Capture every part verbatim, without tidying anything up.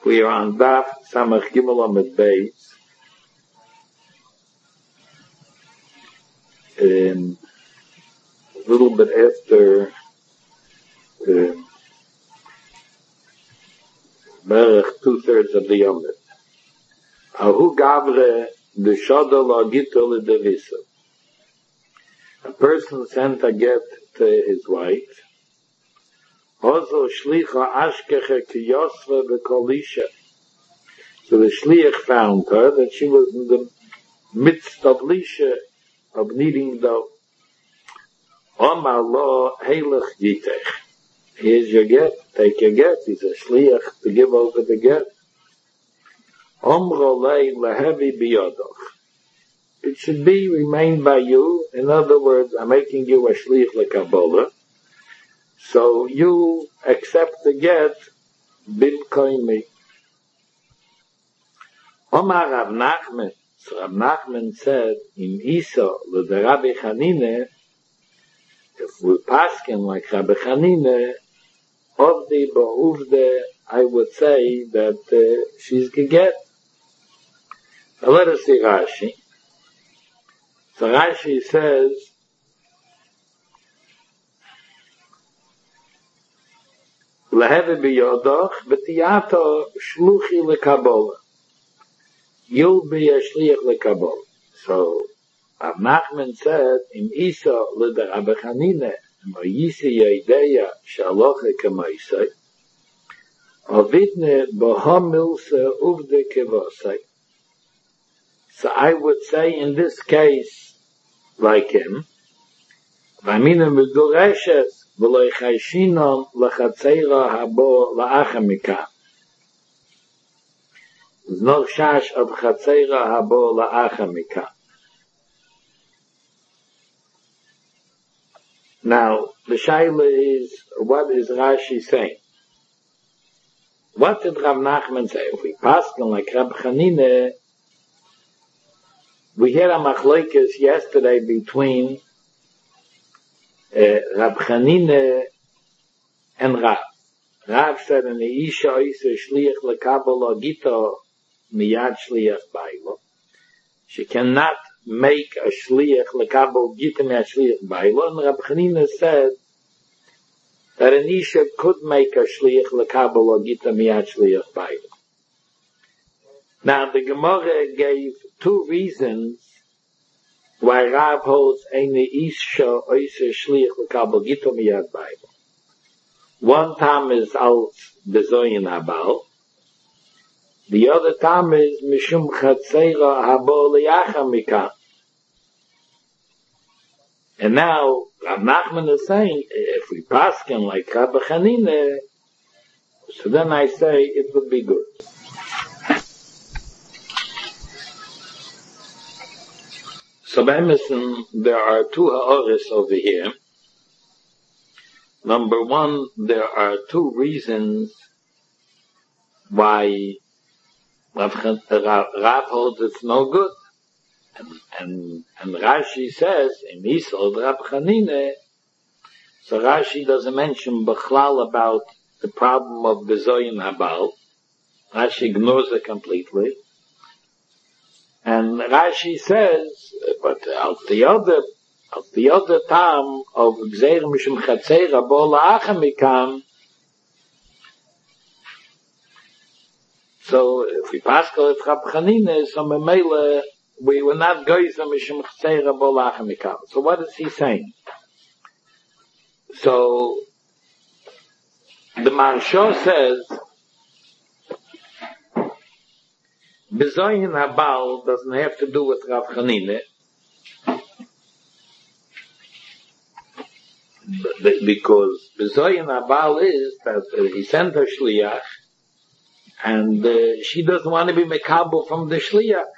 We are on Daf Samach Gimel Amud Beis. Um, a little bit after um, Berech two-thirds of the Yomit. Ahu Gavre D'Shoda Lo Gito L'Devisa. A person sent a get to his wife. Ozo Shlicha Ashkeche Kiyosva V'Kolisha. So the Shliach found her that she was in the midst of Lisha, of needing dough. Omar lo Heilach Yitech. Here's your get, take your get. He's a Shliach to give over the get. Omro lei lehevi biyodoch. It should be remained by you. In other words, I'm making you a Shliach lekabbalah. So you accept the get bimkoimi. Omar Rav Nachman. So Rav Nachman said, in Isa, the Rabbi Chanine, if we paskin like Rabbi Chanine, of the Ba'uvde, I would say that uh, she's geget. Now let us see Rashi. So Rashi says, Lehevi biyodoch, b'tiyato shluchi lekabola. You'll be a shliach lekabbalah. So, Rav Nachman said, in Isa l'der Rabbi Chanine, Moyisi Yedeya Shaloche Kamaisai, Ovidne Bohamilse Uvde Kevosai. So I would say in this case, like him, Vamina Medureshes V'loi Chayshinon L'chatzeira Habo La'achamika. There's no shash of Chatzeira Habo La'achamika. Now, the shaila is, what is Rashi saying? What did Rav Nachman say? If we pass on like Rab Chanine, we hear a machlokes yesterday between uh, Rab Chanine and Rav. Rav said, in the Isha Isa Shliach L'Kabbalah Gito Miyad Shliach Bailo. She cannot make a Shliach L'Kabbalah Gito Miyad Shliach Bailo. And Rab Chanina said that an Isha could make a Shliach L'Kabbalah Gito Miyad Shliach Bailo. Now the Gemara gave two reasons why Rav holds Eine Isha Isa Shliach L'Kabbalah Gito Miyad Bailo. One time is al bezoyin habal. The other time is mishum chatzeira habo liyachamika. And now Rav Nachman is saying, if we paskin like Rabbi Chanine, so then I say it would be good. So by Emerson, there are two ha'oris over here. Number one, there are two reasons why Rav, Rav holds it's no good. And, and, and Rashi says, in Yisrael, Rav Chanine, so Rashi doesn't mention Bechlal about the problem of Bezoyin Habal. Rashi ignores it completely. And Rashi says, but out the other Of the other time of Gzeir Mishum Chatzeira Bo La'achamikam, so if we pass it Rab Chanine, so Memele, we were not Gzeir Mishum Chatzeira Bo La'achamikam. So what is he saying? So the Maharsha says, Bezoyin Habal doesn't have to do with Rab Chanine, because Bezoyin Habal is that uh, he sent her Shliach, and uh, she doesn't want to be Mekabel from the Shliach.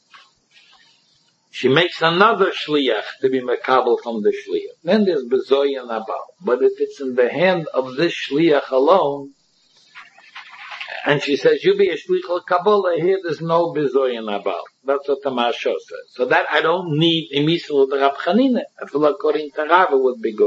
She makes another Shliach to be Mekabel from the Shliach. Then there's Bezoyin Habal. But if it's in the hand of this Shliach alone, and she says, you be a Shliach L'Kabbalah, here there's no Bezoyin Habal. That's what the Maharsha says. So that I don't need Imisel the Rab Chanine. I feel according to Rav it would be good.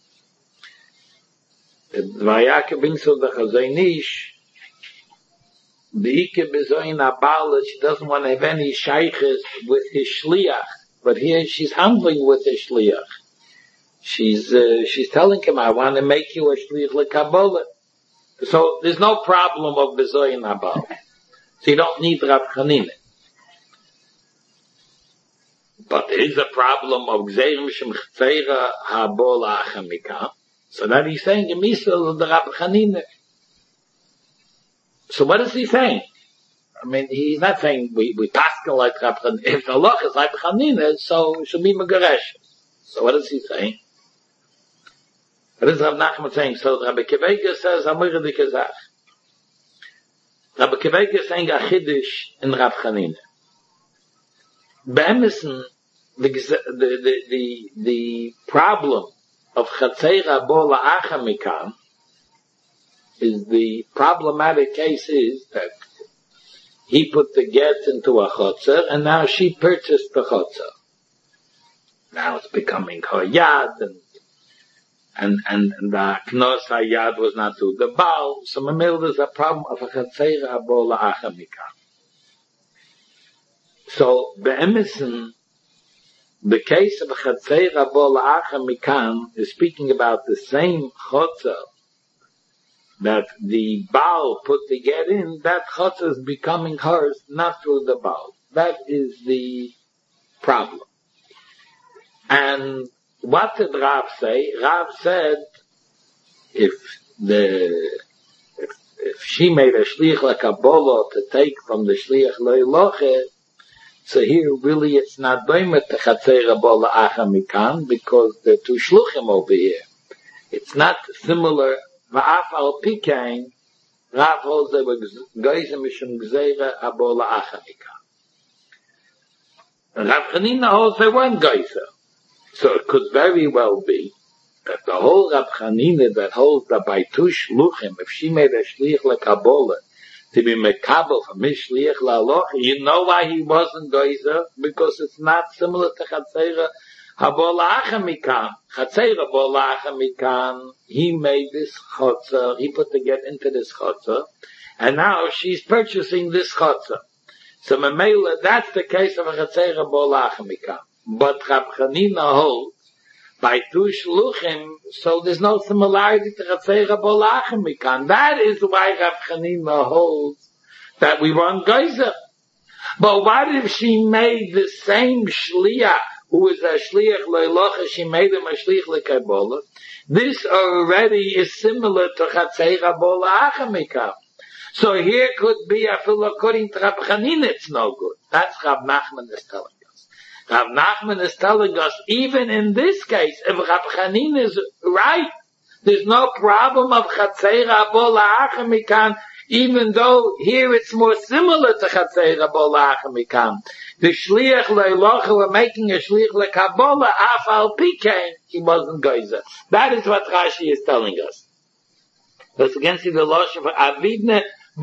Vayake Binsel the Chazaynish, the Ike Bezoin Abal, she doesn't want to have any shaykhs with his shliach. But here she's handling with his shliach. She's, uh, she's telling him, I want to make you a shliach lekabbalah. So there's no problem of Bezoin Abal. So you don't need Rav Chanina. But there is a problem of Gzeirim Shem Chetzeira Habol Achem Mikam. So that he's saying, Gemisel the Rav Chanina. So what is he saying? I mean, he's not saying we, we pascal like Rav Chanina. If the loch is like Chanina, so it should be Megaresh. So what is he saying? What is Rav Nachman saying? So Rabbi Kivega says, Amir de Kazach. Rabbi Kivega is saying a Chiddush in Rav Chanina. Be'emison, the, the, the, the, the problem of Chatzeira Bo La'acha Mikam is the problematic case is that he put the get into a chotzer and now she purchased the chotzer. Now it's becoming her yad and and and, and the knos hayad was not to the baal. So mamil there's a problem of a Chatzeira Bo La'acha Mikam. So be'emison, the case of Chatzeira Bo La'acha Mikam is speaking about the same chotzer that the Baal put the get in, that chotzer is becoming hers, not through the Baal. That is the problem. And what did Rav say? Rav said, if the, if, if she made a shliach lekabbalah to take from the shliach loiloche, so here really it's not doimet to Chatzeira Bo La'acha Mikam because there are two shluchim over here. It's not similar. Va'af al pikein, Rav holds they were geizem mishum gzeira Bo La'acha Mikam. Rav Chanina holds they weren't geizer. So it could very well be that the whole Rav Chanina that holds that by two shluchim, if she made a shliach lekabbalah, to be mekabel from his shliach la'aloch, you know why he wasn't geizer? Because it's not similar to Chatzeira Bo La'acha Mikam. Chatzeira Bo La'acha Mikam, he made this chotzer, he put the get into this chotzer, and now she's purchasing this chotzer. So Mamela, that's the case of a Chatzeira Bo La'acha Mikam. But Rav Chanina holds, by two shluchim, so there's no similarity to Chatzeira Bo La'acha Mikam. That is why Rav Chanina holds that we want geyser. But what if she made the same shliach, who is a shliach loilocha, she made him a shliach lekabbalah? This already is similar to Chatzeira Bo La'acha Mikam. So here could be a fill according to Rav Chanina, it's no good. That's Rav Nachman is telling. Rav Nachman is telling us, even in this case, if Rav Chanina is right, there's no problem of Chatzeira Bo La'acha Mikam, even though here it's more similar to Chatzeira Bo La'acha Mikam. The shliach loilocha were making a shliach lekabbalah, af al pikein, he wasn't geyser. That is what Rashi is telling us. That's against the law of Avidne,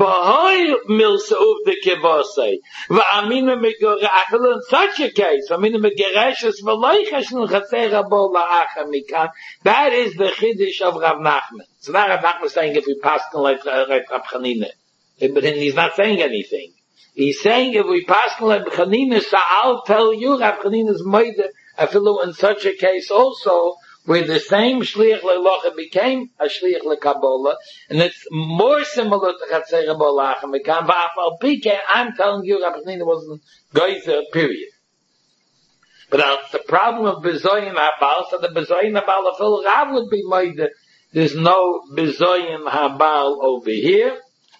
Bahoy milsa of the kibosei. Va'amina megorachel in such a case. Va'amina megereshes v'loichesh l'chatzeira Bo La'acha Mikam. That is the chiddush of Rav Nachman. So now Rav Nachman is saying if we pass on like Rav Chanina, but he's not saying anything. He's saying if we pass on like Chanina, so I'll tell you Rav Chanina's moide. I feel in such a case also, where the same shliach lelocha became a shliach lekabbalah, and it's more similar to Chatzeira Bo La'acha Mikam. Va'afal pikein, I'm telling you, Rav Chanina wasn't geyser, period. But uh, the problem of bezoyin habal, so the bezoyin habal of Phil Rav would be made. There's no bezoyin habal over here.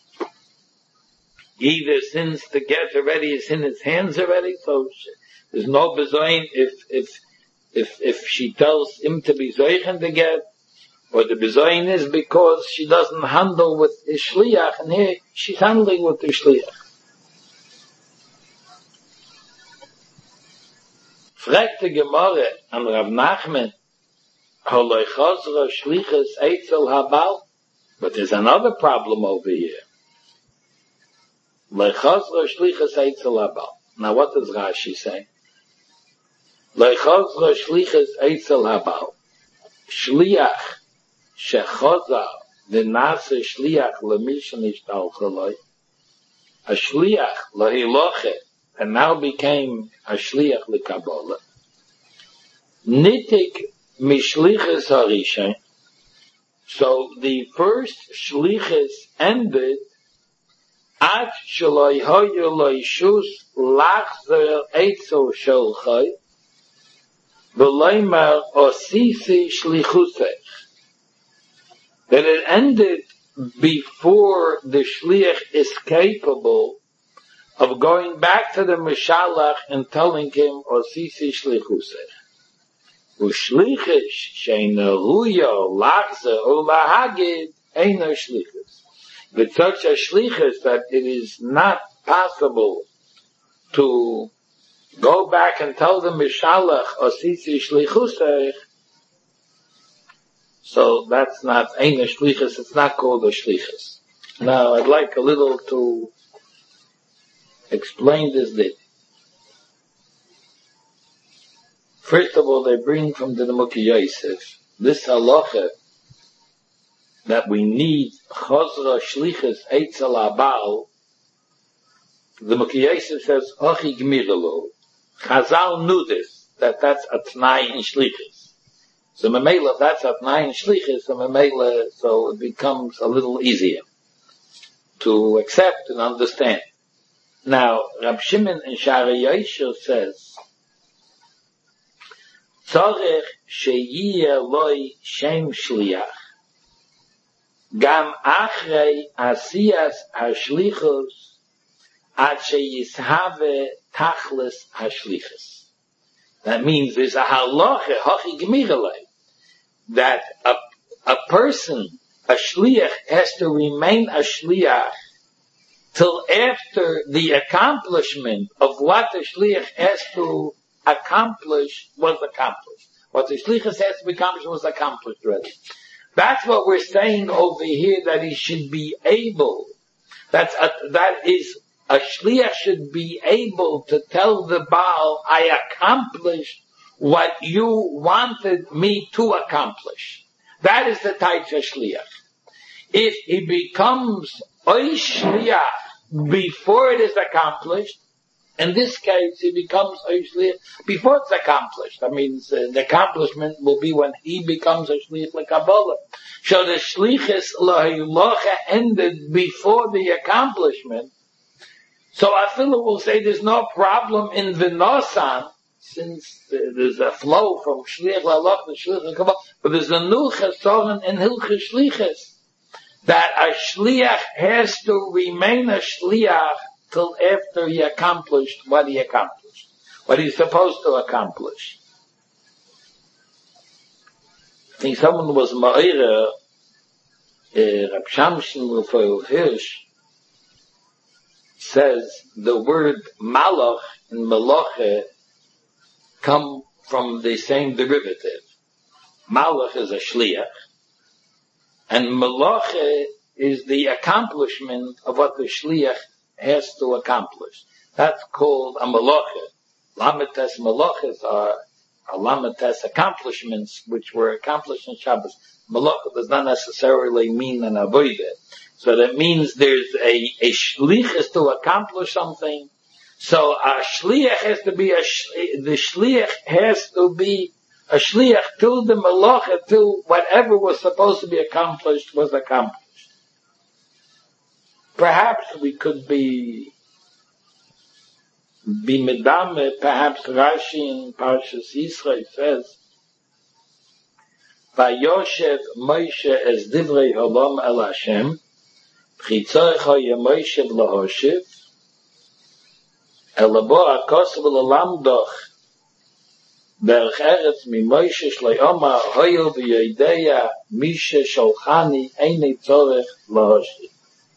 Either since the get already is in his hands already, so there's no bezoyin if if. If, if she tells him to be zoichen to get, or the bezoin is because she doesn't handle with the shliach, and here she's handling with the shliach. Fragt the Gemara an Rav Nachman, holoi chazra shlichas eitzel habal? But there's another problem over here. Loi chazra shlichas eitzel habal. Now what does Rashi say? Leichazra shlichas eitzel habal. Shliach shechaza v'nase shliach lemishan ishtal chaloi. a shliach lahiloche, and now became a shliach lekabbalah, nitik mishlichus harishain. So the first shlichus ended ad shaloi hoyu loishus lachzer eitzo sholchai v'loimer osisi shlichusech. That it ended before the shliach is capable of going back to the Mishalach and telling him osisi shlichusech. Ushlichish sheina huyo lachze ulahagid eino shlichus. With such a shlichus that it is not possible to go back and tell the Mishalach osisi shlichusech, so that's not eino shlichus, it's not called a shlichus. Now I'd like a little to explain this bit. First of all, they bring from the Nemuki Yosef this halacha that we need chazra shlichus eitzel habal. The Nemuki Yosef says, "Ochi gmirelo." Chazal knew this, that that's a t'nai in shlichus. So memela, if that's a t'nai in shlichus, so memela, so it becomes a little easier to accept and understand. Now, Rab Shimon in Shari Yosher says, Tzorech sheyiyeh loi shem shliach gam achrei asiyas hashlichus ad sheyishave tachlis hashlichus. That means there's a halacha hachi gemirelei that a a person, a shliach, has to remain a shliach till after the accomplishment of what the shliach has to accomplish was accomplished. What the shlichus has to be accomplished was accomplished already. That's what we're saying over here, that he should be able, that's a, that is, a shliach should be able to tell the Baal, I accomplished what you wanted me to accomplish. That is the type of shliach. If he becomes oy shliach before it is accomplished, in this case, he becomes a shliach before it's accomplished. That means uh, the accomplishment will be when he becomes a shliach lekabbalah. So the shlichus lahilocha ended before the accomplishment. So Afilu will say there's no problem in Vinosan, since uh, there's a flow from shliach lahilocha to shliach lekabbalah, but there's a new chesoron in hilchus shlichus, that a shliach has to remain a shliach till after he accomplished what he accomplished, what he's supposed to accomplish. I think someone was Ma'ira, uh, Rab Shamshin Rafael Hirsch, says the word malach and malacha come from the same derivative. Malach is a shliach, and malacha is the accomplishment of what the shliach has to accomplish. That's called a malacha. Lamites malachas are, are lamites accomplishments which were accomplished in Shabbos. Malacha does not necessarily mean an avodah. So that means there's a, a shliach to accomplish something. So a shliach has to be a, the shliach has to be a shliach till the malacha, till whatever was supposed to be accomplished was accomplished. Perhaps we could be, be medame, perhaps Rashi in Parshas Yisrael says, Vayoshev Moshe es divrei holom el Hashem, Chitzorecha ye Moshe v'lohoshiv, el labo akos v'lolamdoch, derech eretz mi Moshe shloi omar hoyo v'yodeya mishe sholchani einei tzorech lohoshiv.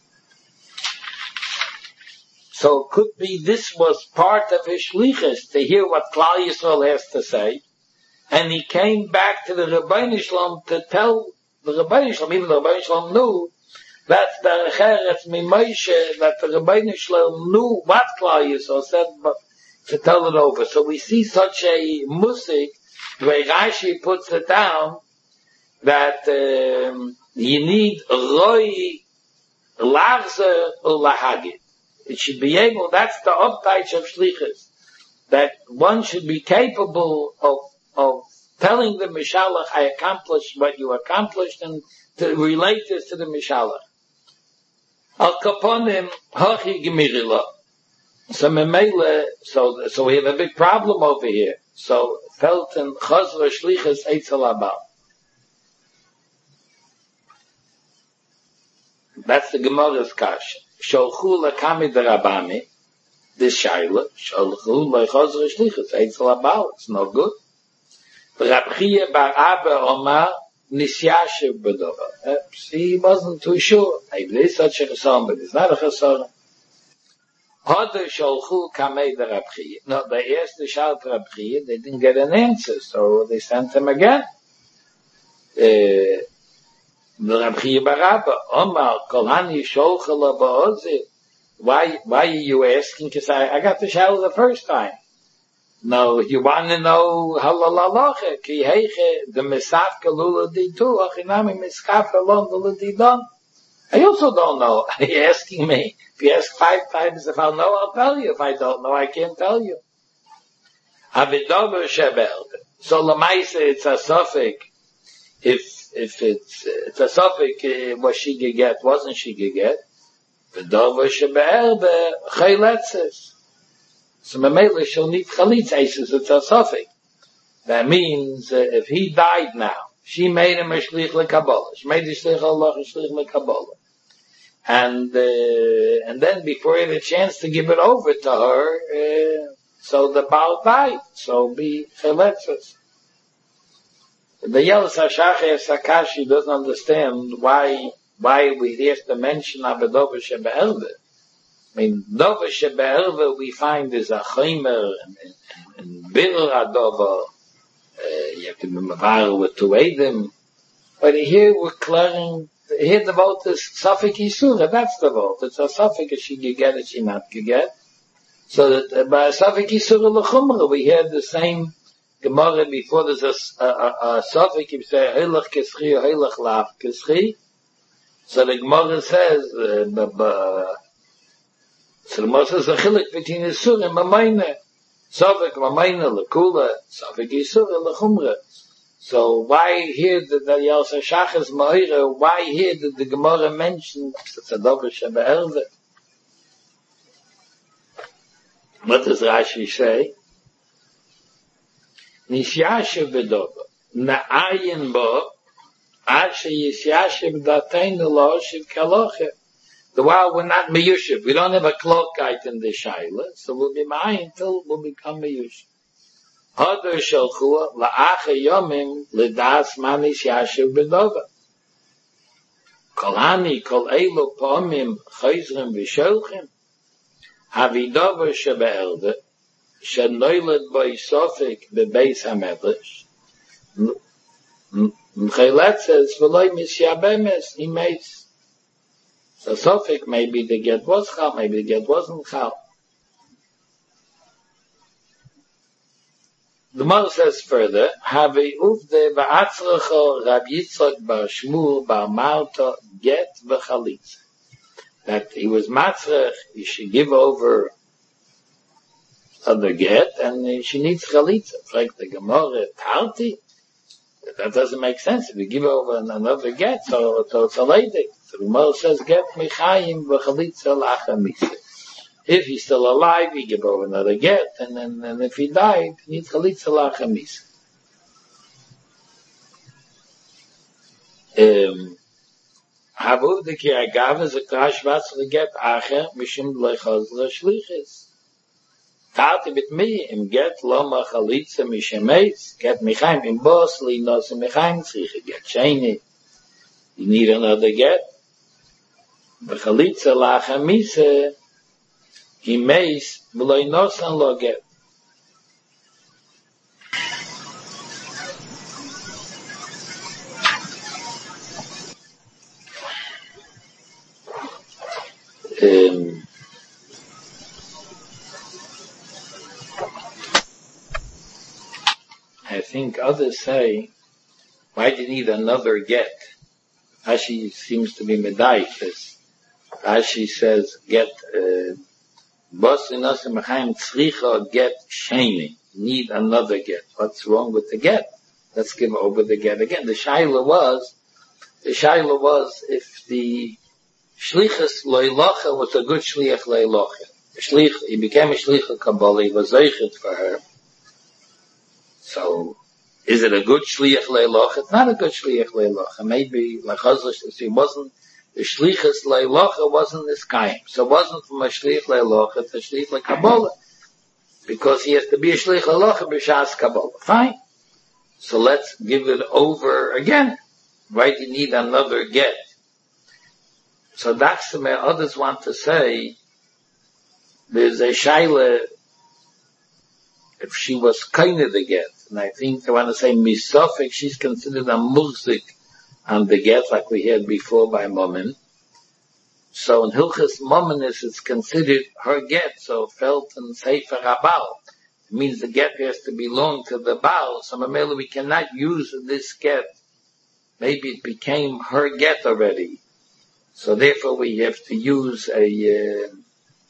So it could be this was part of his shlichus, to hear what Klal Yisrael has to say, and he came back to the Rebbeinu Shalom to tell the Rebbeinu Shalom, even the Rebbeinu Shalom knew that's the Recheretz mi Moshe, that the Rebbeinu Shalom knew what Klal Yisrael said, but to tell it over. So we see such a musik, the way Rashi puts it down, that um, you need roi lachzer ulahagid. it should be able, that's the uptight of shlichus, that one should be capable of, of telling the Mishalach, I accomplished what you accomplished, and to relate this to the Mishalach. Al kaponim hachi gemirila. So memele, so, so we have a big problem over here. So, felten chazra shlichus eitzel abal. That's the Gemara's kash. Sholchu lekami derabami, this shaila, sholchu lechazra shlichus eitzel abal. It's no good. Rab Chiya bar Abba Omar nisyashiv b'dover. He wasn't too sure. Maybe there's such a chasson, but it's not a chasson. Hoder sholchu kamei the Rab Chiya. No, they asked the Shal Rab Chiya, they didn't get an answer, so they sent him again. Uh, the Rab Chiya bar Abba Omar kolhani sholcha laba'ozi. Why, why are you asking? Because I, I got the Shal the first time. No, you want to know halalalacha, ki heiche, the misafka lula di tu, achinami miskaf alon lula di don. I also don't know. Are you asking me? If you ask five times, if I'll know, I'll tell you. If I don't know, I can't tell you. Avidover shebel. So lamaisa, it's a suffix. If, if it's, it's a suffix, uh, was she geget, wasn't she geget? Vidover shebel, the chayletzes. So Mamela shall need chalitz aces, it's a suffix. That means, uh, if he died now, she made him a shlich lekabbalah. She made the shlich Allah a shlich lekabbalah. And, uh, and then before he had a chance to give it over to her, uh, so the Baal died. So be chaletzes. The Yelis HaShachar Sakashi doesn't understand why, why we have to mention Abedova Shebe'elveh. I mean, Dova Shebe'elveh we find is a chaymer and, and, and bir adova. Uh, you have to be mavar with two edim. But here we're clearing, here the vote is Safik Yisura, that's the vote. It's a Safik, is she get it, she not get. So that uh, by Safik Yisura l'chumra, we had the same Gemara before. There's a, a, a, a Safik, you say, Heilach Keschi, Heilach Laf Keschi. So the Gemara says, uh, uh, so the Gemara says, a chilik between Yisura and Mamayne. Safik Mamayne l'kula, Safik Yisura l'chumra. So why here did the Yelis HaShachar Ma'ira, why here did the Gemara mention Tzadova Shebe'elveh? What does Rashi say? Nishyashiv b'dova, na'ayin bo, ashe yisyashiv dateinu lo'oshiv kaloche. The while we're not meyushiv, we don't have a klokite in the shaila, so we'll be ma'ayin until we'll become meyushiv. Hoder shalchua la'acha yomim l'das manis yashiv b'dova. Kol hani kol elu pa'omim chayzrim v'sholchim. Havidova shebe'elveh shenoiled by Sofik bebeis hamedrash. Mchelet says v'loy misyabemes he makes. So Sofik maybe the get was chal, maybe the get wasn't chal. The Gemara says further, Havi uvde v'atzrecho Rab Yitzchak bar Shmuel bar Malta get v'chalitz. That he was matzrech, he should give over other get, and she needs chalitza. Like the Gemara, Talti, that doesn't make sense. If you give over another get, so, so it's a lady. So the Gemara says, get mechayim v'chalitza lachamisa. If he's still alive, he give over another get, and then and if he died, he needs chalitza lachamisa. Um, Havu the ki agav is a krash vatzle get acher mishim lechazla shlichis. Tati bit me im get loma chalitza mishemeis get michaim im bos li nos michaim tzriche get sheni. You need another get. B'chalitza lachamise he meis v'loy nosan lo get. Um, I think others say, why do you need another get? Rashi seems to be medayik. Rashi says, get, uh, Bos in us mechaim tzricha get sheni. Need another get. What's wrong with the get? Let's give over the get again. The shaila was, the shaila was if the shlichus loilocha was a good shliach loilocha. Shlich, he became a shlich of Kabbalah, he was zeichet for her. So, is it a good shliach loilocha? It's not a good shliach loilocha. Maybe, like Chazal, he wasn't, the shlichus loilocha wasn't this kaim. So it wasn't from a shlich loilocha, it's a shlich like Kabbalah. Because he has to be a shlich loilocha b'shas Kabbalah. Fine. So let's give it over again. Right? You need another get. So that's the way others want to say, there's a shaila, if she was kind of the get, and I think they want to say misofik, she's considered a muzik on the get, like we had before by Momin. So in Hilchas Mominis, it's considered her get, so felt and sefer habal. It means the get has to belong to the Baal, so Mamela, we cannot use this get. Maybe it became her get already. So therefore we have to use a, uh,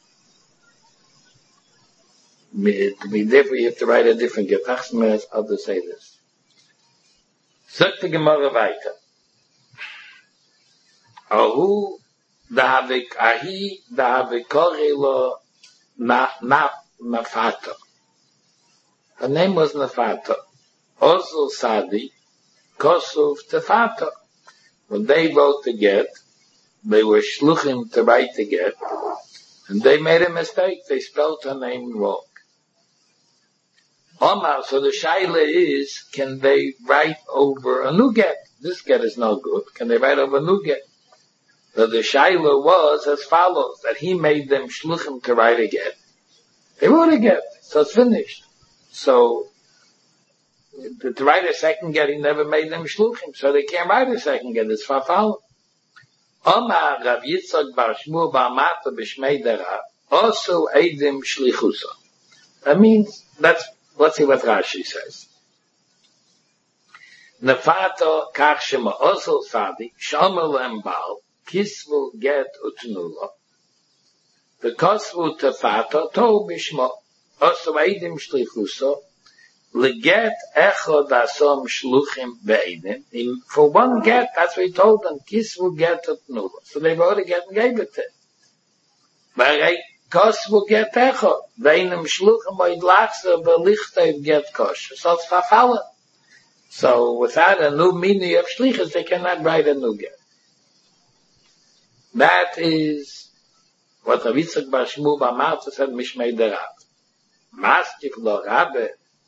therefore you have to write a different get. Achsmer, others say this. Sagt die Gemara weiter. Ahu, da habe ich, ahi, da habe ich korelo, na, na, nafata. Her name was Nafata. Also Sadi, Kosov Tefata. When they wrote the get, they were shluchim to write the get, and they made a mistake. They spelled her name wrong. Omar, so the shaila is, can they write over a new get? This get is no good. Can they write over a new get? So the shaila was as follows, that he made them shluchim to write a get. They wrote a get, so it's finished. So, to, to write a second get, he never made them shluchim, so they can't write a second get, it's farfal. Omar Rav Yitzchak bar Shmuel bar Mata b'shmei derav, also eidim shlichusa. That means, that's, let's see what Rashi says. Nefato kach shema osel sadi, shomer lem bal, kisvu get utnula, v'kosvu tefato to b'shmo, also eidim shlichusa, leget echod asom shluchim be'edim. For one get, that's what he told them, kisvu get utnula. So they wrote a get and gave it to him. But kosvu get echod, ve'edim shluchim oid lachzer v'lichtev get kosher. So it's fafala. So without a new meaning of shlichus, they cannot write a new get. That is what Rav Yitzchak bar Shmuel bar Mata said, Mishmei derav. Maskif lo rabbe,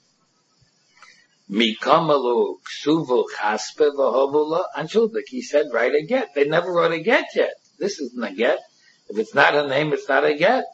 mikamalu ksuvu chaspe v'hovula anshudik. He said, write a get. They never wrote a get yet. This isn't a get. If it's not a name, it's not a get.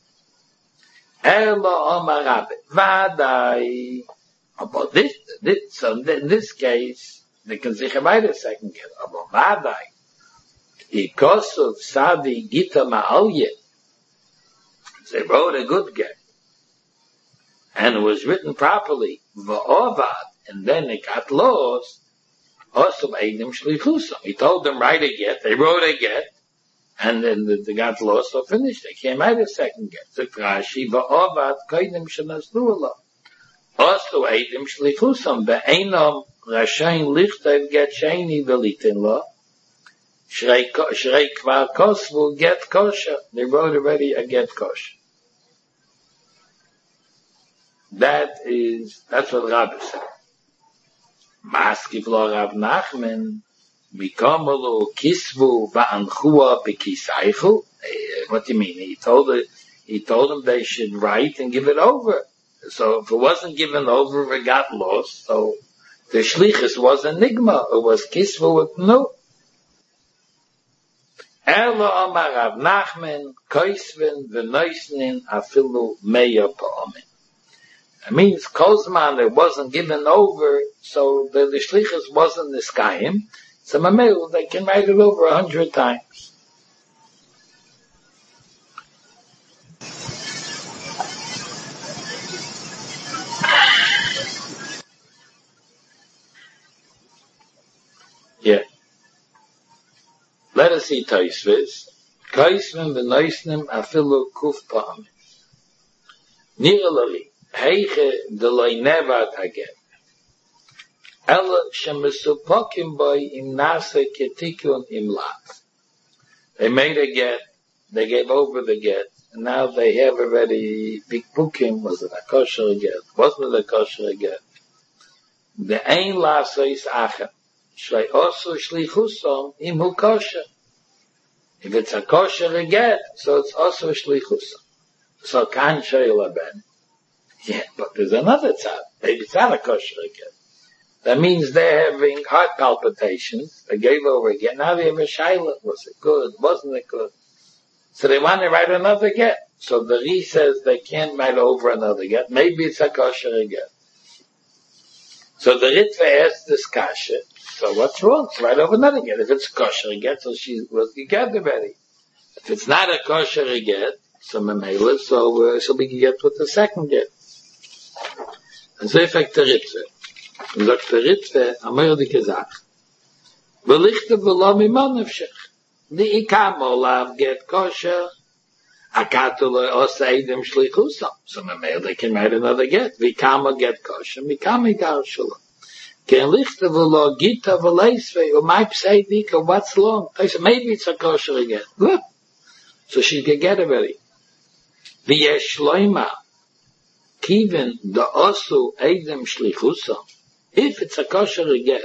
Elo omar rabbe, vadai. About this, this, so in this case, they can say write a second get. About vadai. Ikosov sadi gita ma'alye. They wrote a good get. And it was written properly, v'ovad, and then it got lost, also eidim shlichusam. He told them, write a get, they wrote a get, and then they got lost, so finished. They came out a second get. So Rashi, v'ovad, kaidim shenaslu also eidim shlichusam, be'enam rashayin lichtev get sheni v'litin lo, shrei kvar kosvu get kosher. They wrote already a get kosher. That is, that's what Rabbi said. Maskif lo Rav Nachman, mikamalu kisvu va'anchua b'kisaychu. What do you mean? He told it, he told them they should write and give it over. So if it wasn't given over, it got lost. So the shlichus was a nigma. It was kisvu with no. Elo amar Rav Nachman, koisven v'noisnin afilu meya pa'omen. It means Kozman, it wasn't given over, so the, the shlichus wasn't the skayim. So Mamel, they can write it over a hundred times. Yeah. Let us see Taisvis. Kaisvim v'noisnim afilu kuf pa'amis. Niralari, heiche de loy nevat haget. Ella shemesupokim boy im nase ketikun im lat. They made a get, they gave over the get, and now they have already big pukim. Was it a kosher get? Wasn't it a kosher get? The ein laso is achem. Shlei osu shlichusom im hu kosher. If it's a kosher get, so it's also shlichusom. So kan shayla ben. Yeah, but there's another tzad. Maybe it's not a kosher get. That means they're having heart palpitations. They gave over again. Now they have a shayla. Was it good? Wasn't it good? So they want to write another get. So the Ri says they can't write over another get. Maybe it's a kosher get. So the Ritva asks this kasha. So what's wrong? So write over another get. If it's a kosher get, so she was get already. If it's not a kosher get, so Memela, so uh, she'll be get with the second get. And so effect the Ritva. Und sagt der Ritwe, amir dike Sach. Velichte v'lo mimonevshech. Di ikam olav get kosher. Akatule oseidem shlichusam. So memel they can write another get. Vikama get kosher. Mikami gar shalom. Ken lichte v'lo gita v'leisve. Umay psei dika, what's long? I said, maybe it's a kosher get. Good. So she can get already. V'yesh shloima. Kiven da osu eidem shlichusam. If it's a kosher get,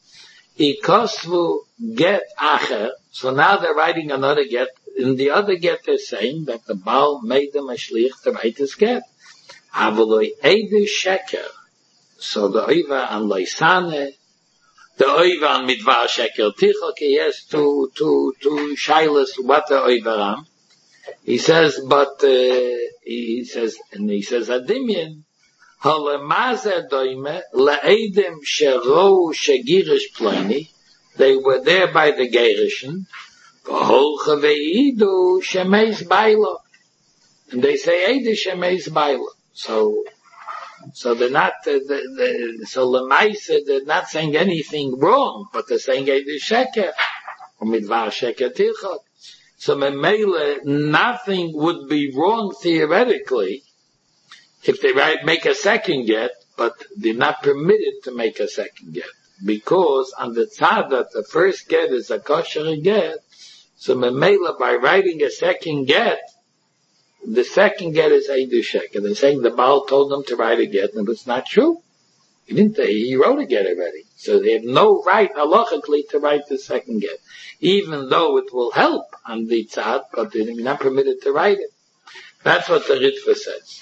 ikosvu get acher, so now they're writing another get. In the other get they're saying that the Baal made them a shlich to write this get. Avaloi eidu sheker. So the oiva and loisane, the oiva and midvar sheker tichok, he has two, two, two shilas, what the oiva am. He says, but, uh, he says, and he says, adimyan, Halemazer doime le'edim sherou shegirish ploni. They were there by the Gerishin. V'holcha ve'idu shemeis baila. And they say edu shemeis baila. So, so they're not, uh, the, the, so lemaisa, they're not saying anything wrong, but they're saying edu sheker. Or midvar sheker tichot. So memele, nothing would be wrong theoretically if they write, make a second get, but they're not permitted to make a second get. Because on the tzad that the first get is a kosher get, so memela by writing a second get, the second get is eidu sheker. They're saying the Baal told them to write a get, and it's not true. He didn't, he wrote a get already. So they have no right halachically to write the second get. Even though it will help on the tzad, but they're not permitted to write it. That's what the Ritva says.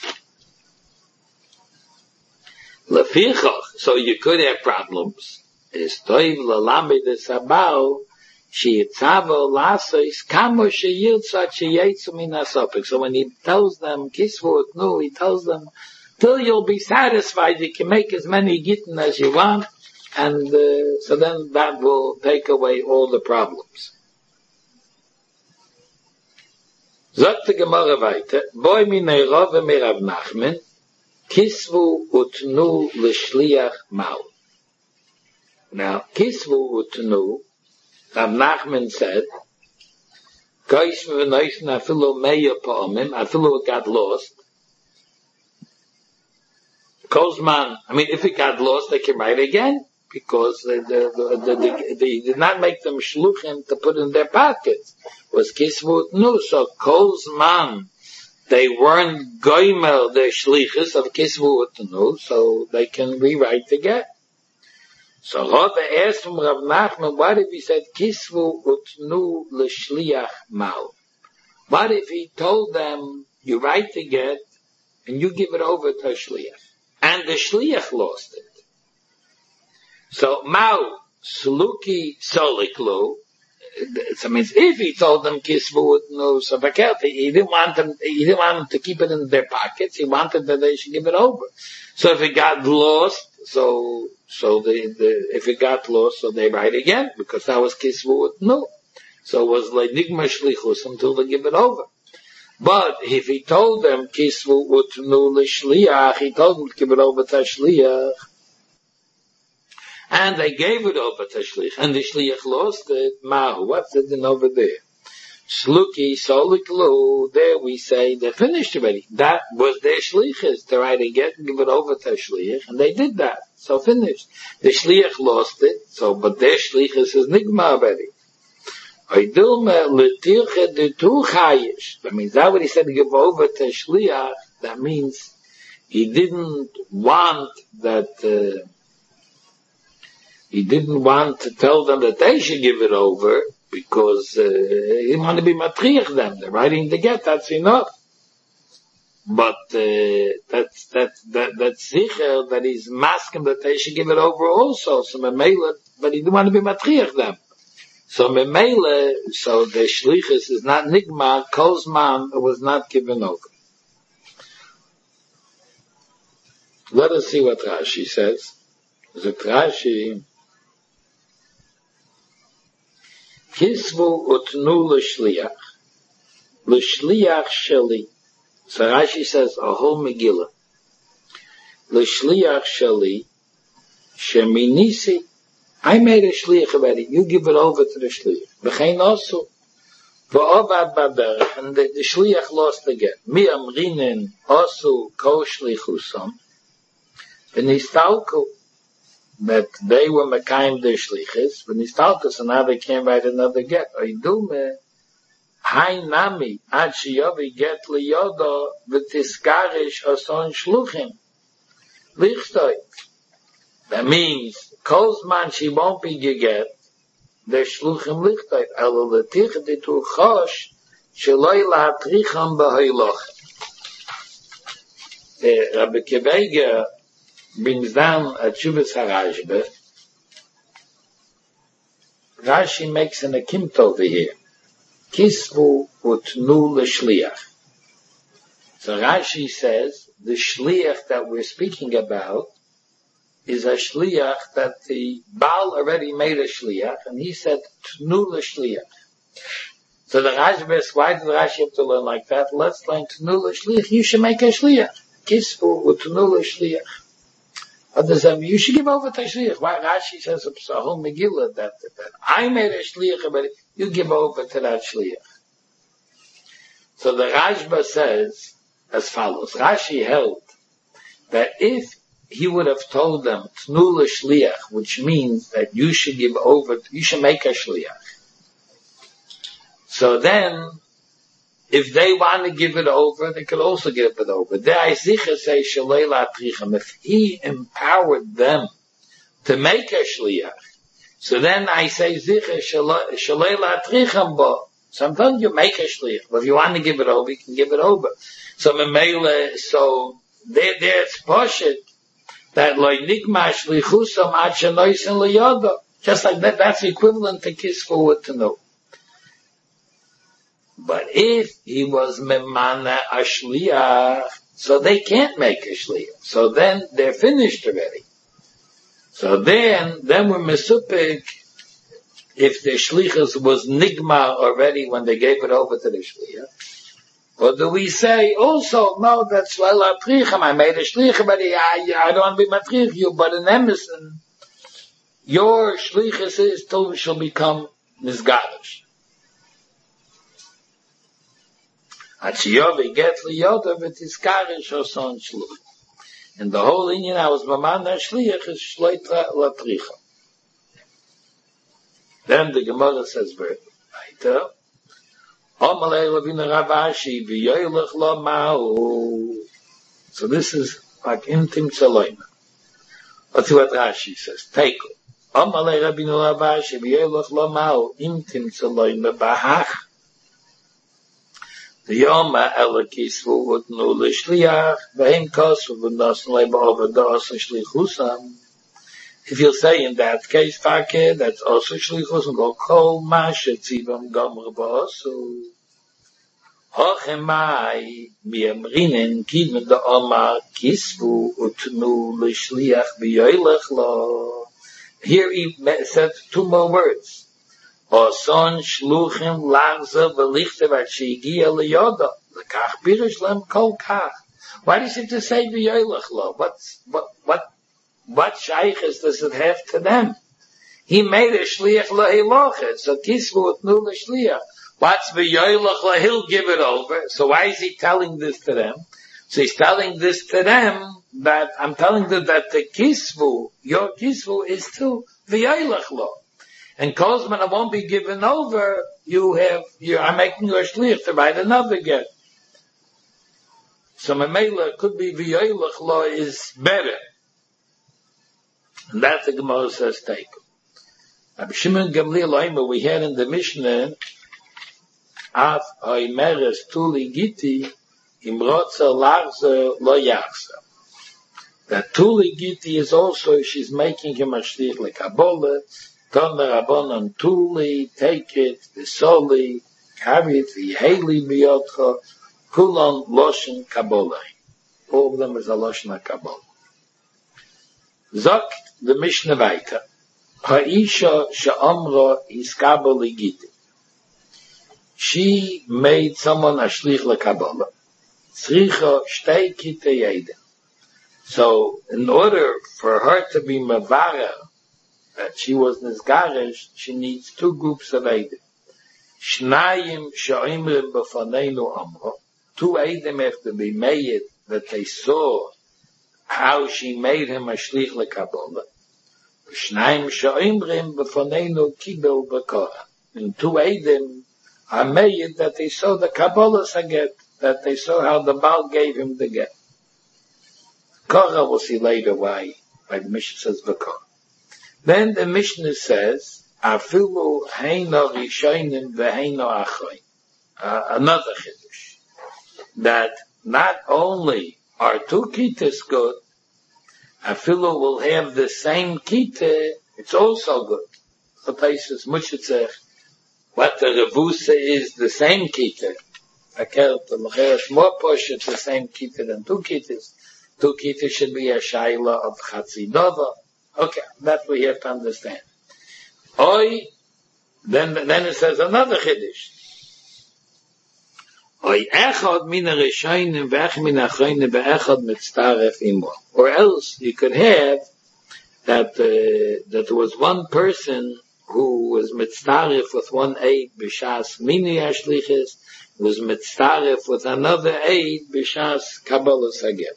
So you could have problems. Is toiv l'lamed esabau sheyitzavo lasos kamo sheyirtza sheyetzu min hasopik. So when he tells them kisvu utnu, he tells them till you'll be satisfied, you can make as many gittin as you want, and uh, so then that will take away all the problems. Sagt die Gemara weiter, boi minei rove mirav Nachmen, kisvu utnu l'shliach mal. Now, kisvu utnu, Rav Nachman said, Kaish v'noisen afilu meya pa'omim, afilu it got lost. Kozman, I mean, if it got lost, they can write again, because they, they, they, they, they did not make them shluchim to put in their pockets. It was kisvu utnu, so Kozman, they weren't goimel their shlichus of kisvu utnu, so they can rewrite again. So Rava asked from Rav Nachman, what if he said kisvu utnu l'shliach mal? What if he told them, you write the get, and you give it over to a shliach? And the shliach lost it. So mal sluki soliklu. So means if he told them kisvu utnu, so he didn't want them, he didn't want them to keep it in their pockets. He wanted that they should give it over. So if it got lost, so so the, the if it got lost, so they write again because that was kisvu utnu. So it was like nigma shlichus until they give it over. But if he told them kisvu utnu l'shliach, he told them to give it over to shliach, and they gave it over to shliach, and the shliach lost it. Mahu, what's it in over there? Shluki soliklu, there we say they're finished already. That was their shlichus to write a get and give it over to a shliach, and they did that. So finished. The shliach lost it, so, but their shlichus is nigma already. That means that what he said to give over to shliach, that means he didn't want that, uh, he didn't want to tell them that they should give it over, because uh, he wanted to be matriach them. They're writing the get, that's enough. But uh, that's that's that that's sicher that he's masking that they should give it over also. So memela, but he didn't want to be matriach them. So memela, so the shlichus is not nigma. Kozman was not given over. Let us see what Rashi says. The Rashi. Kisvu utnu l'shliach, l'shliach sheli. So Rashi says a whole Megillah. L'shliach sheli, sheminisi. I made a shliach already. You give it over to the shliach. B'chein also, v'ovad baderech, and the, the shliach lost again. Mi amrinin also ko shlichusam, v'nistalku. That they were mekayim their shlichus, but nistalkus, and now they can't write another get. Oidume, hai nami, ad shiyovi get liyodo, v'tiskarish oson shluchim. Lichtoi. That means, kozman she won't be geget, their shluchim lichtoi, elo letich ditu chosh, sheloi lahatricham b'hoiloch. Rabbi Kevega brings down a Tshuvas HaRashba. Rashi makes an akimt over here. Kisvu utnu l'shliach. So Rashi says the shliach that we're speaking about is a shliach that the Baal already made a shliach, and he said tnu l'shliach. So the Rashi says, why did Rashi have to learn like that? Let's learn tnu l'shliach. You should make a shliach. Kisvu utnu l'shliach. Others say, you should give over to a shliach. Why Rashi says a whole Megillah that, that I made a shliach, but you give over to that shliach. So the Rashba says as follows. Rashi held that if he would have told them tnu l'shliach, which means that you should give over, you should make a shliach. So then, if they want to give it over, they could also give it over. There I sicher say shalei latricham. If he empowered them to make a shliach, so then I say sicher shalei latricham bo. Sometimes you make a shliach, but if you want to give it over, you can give it over. So memele, so there, there's poshet that loy nikma shlichusam ad shenoisen liyodo. Just like that, that's equivalent to kiss forward to know. But if he was memana a shliach, so they can't make a shliach. So then they're finished already. So then, then we're mesupik if the shlichus was nigma already when they gave it over to the shliach. Or do we say also, no, that's shleila tricham, I made a shliach, but I, I don't want to be matrich you, but in Emerson, your shlichus is till we shall become nisgadish. And the whole Indian I was mamana shliach is shleitra latricha. Then the Gemara says very later, Amalei Ravina Ravashi v'yoylech lo. So this is like intim tzaloyna. Let's see what Rashi says. Take it. Amalei Ravina Ravashi v'yoylech lo ma'u intim tzaloyna bahach. The Yoma Elakisvu utnu l'shliach v'hem kosu v'nosen leba over da'osu shlichusam. If you'll say in that case, fakir, that's also shlichusam, go kol masha tzivam gomer ba'osu. Hochemai mi'amrinin kidmen da'omar kisvu utnu l'shliach v'yoylech lo. Here he said two more words. Oson shluchim lagza v'lichte v'shigia liyoda l'kach pirish lem kol kach. Why does it to say v'yoylech lo? What what what what shaykhs does it have to them? He made a shliach lahilochet, so kisvu utnu l'shliach. What's v'yoylach, he'll give it over. So why is he telling this to them? So he's telling this to them that, I'm telling them that the kisvu, your kisvu is to v'yoylach lo. And Kozman, I won't be given over, you have, you are making your shliach to write another get. So Mamela could be v'yoylach lo is better. And that's the Gemara says take. Rabbi Shimon Gamliel Oimer, we had in the Mishnah, Af Oimeres Tuli Giti, Imrotza Larza Lo Yachza. That Tuli Giti is also, she's making him a shliach l'Kabbalah, Tomer Rabbanon Tuli, take it, V'soli, carry it, V'heli B'yotcha, Kulon Loshen Kabbalah. All of them is a Loshen HaKabbalah. Zok the Mishnah weiter. Ha'isha she'amra hiskabel ligiti. She made someone a shlich l'Kabbalah. Tzricha shtei kitei yedem. So, in order for her to be mavara, that she was nisgarish, she needs two groups of edem. Shnayim she'imrim b'faneinu amra. Two edem have to be made that they saw how she made him a shlich l'Kabbalah. Shnayim she'imrim b'faneinu kibel b'kora. And two edem are made that they saw the Kabbalah saget, that they saw how the Baal gave him the get. Korah will see later why, why the Mishnah says b'kora. Then the Mishnah says, Afilu heino rishonim v'heino achoin. Another chiddush. That not only are two kitas good, Afilu will have the same kita, it's also good. Chataisus Mushitzech, what the Revusa is the same kita. Akert, the Mecheres more push, it's the same kita than two kitas. Two kitas should be a shaila of Chatzidova. Okay, that we have to understand. Oi, then, then it says another chiddush. Oi, echad min ha-rishonim ve'ech min ha-achronim ve'echad mitztaref imo. Or else you could have that, uh, that there was one person who was mitztaref with one aid b'shas mini hashliches, was mitztaref with another aid b'shas Kabbalah saget.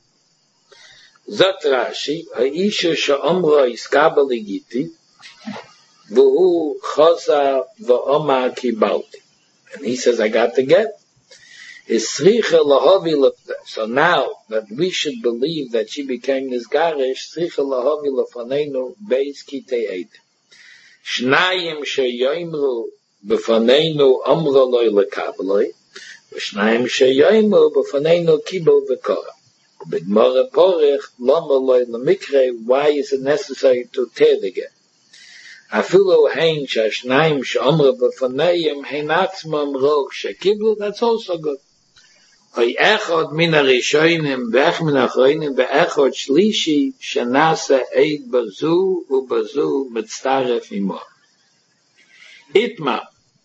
Zot Rashi, ha'isha she'omra iskabel ligiti, v'hu choza v'omar kibalti. And he says, I got the get. Isricha lahavi lefnei. So now that we should believe that she became this garish, Isricha lahavi lefaneinu beis kitei eid. Shnayim sheyoimru befaneinu amra loy lekabloi, v'shnayim sheyoimru befaneinu kibel v'kora. B'gmara porech lama loy lemikre. Why is it necessary to tear the get? Afilu hein shashnayim sheomra befaneim hein atzmam roch shekiblu. That's also good. Oy echad min ha-rishonim ve'ech min ha-achronim ve'echad shlishi shenasa eid bazu u'bazu mitztaref imo. Itma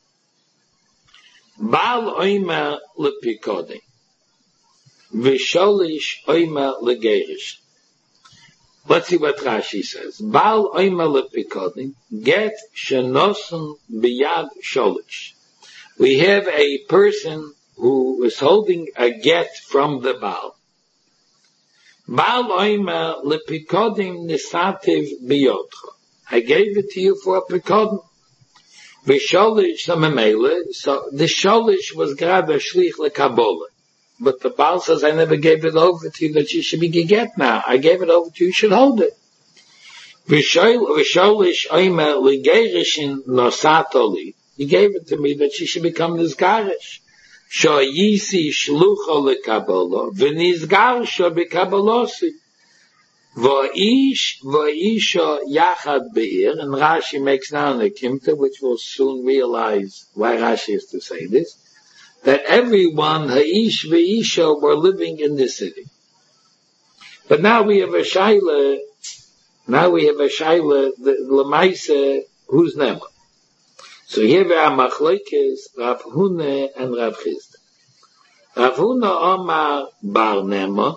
Baal oimer lepikodim v'sholish oimer legerish. Let's see what Rashi says. Baal oimer lepikodim get shenosun biyad sholish. We have a person who is holding a get from the Baal. Baal oimer lepikodim nisativ biyotcha. I gave it to you for a pikodim. V'sholish samemele. So the sholish was grab a shlich l'Kabbalah. But the Baal says, I never gave it over to you that you should be get now. I gave it over to you, you should hold it. V'sholish oimer legerishin nosatoli. He gave it to me that she should become this garish. Shoyisi shlucha l'Kabbalah, v'nizgarsha b'Kabbalosi. V'ish, v'isha yachad be'ir, and Rashi makes now a kimta, which we'll soon realize why Rashi is to say this, that everyone, ha'ish v'isha, were living in the city. But now we have a shaila, now we have a shaila, the Lamaisa, who's Nema. So here we are machlokes Rav Huna and Rav Chisda. Rav Huna Omar Bar Nema.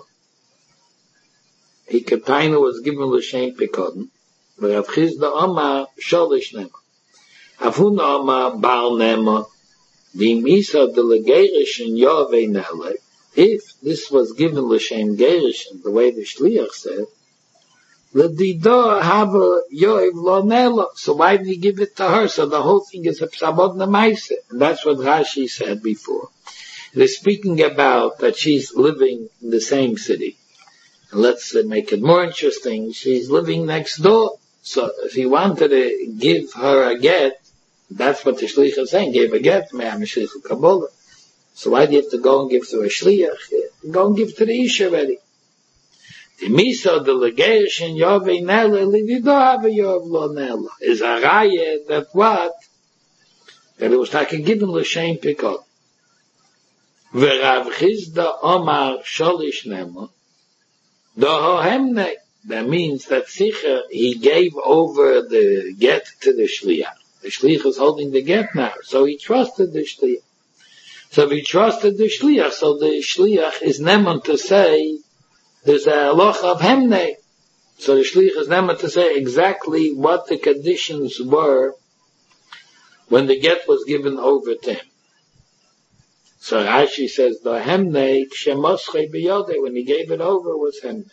He Kataina was given l'shem pekodin. But Rav Chisda Omar Sholish Nema. Rav Huna Omar Bar Nema. V'imisa de legerishin yovei nele. If this was given l'shem gerishin, the way the shliach said, l'dido hava yoiv lo nele. So why did he give it to her? So the whole thing is a psamod nemaise. And that's what Rashi said before. They're speaking about that she's living in the same city. And let's uh, make it more interesting. She's living next door. So if he wanted to give her a get, that's what the shliach is saying, gave a get, me'am shliach kabbalah. So why do you have to go and give to a shliach? Go and give to the ish already. The miso de legeishin yovei nele livido have yov lo nele is a raya that what? That it was like a given l'shem pikot. V'Rav Chizda Omar Sholish Nemo Doho Hemne. That means that sicher he gave over the get to the shliach. The shliach is holding the get now, so he trusted the shliach. So he trusted the shliach, so the shliach is nemon to say there's a halacha of Hemne. So the shliach is nemon to say exactly what the conditions were when the get was given over to him. So Rashi says, the Hemne, Kshemosche biyode, when he gave it over, was Hemne.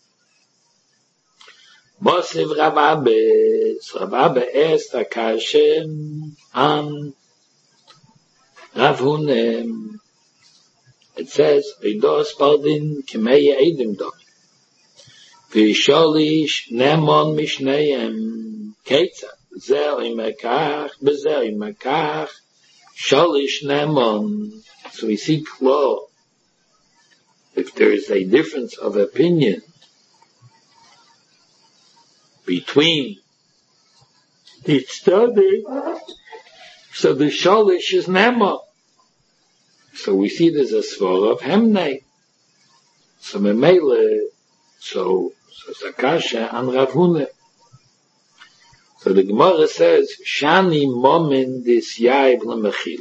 Mosiv Rav Abbe, Rav Abbe asked Akashem an Rav Hunem. It says, Eidos Paldin Kemeye Eidim Dom. V'sholish Nemon Mishneim Keitza. Zer imekach, bezer imekach, Sholish Nemon. So we see clear if there is a difference of opinion between each study, so the sholish is nema. So we see there's a svara of hemne. So memele, so so Zakasha and Rav Huna. So the Gemara says, Shani momen dis yaib lemechila.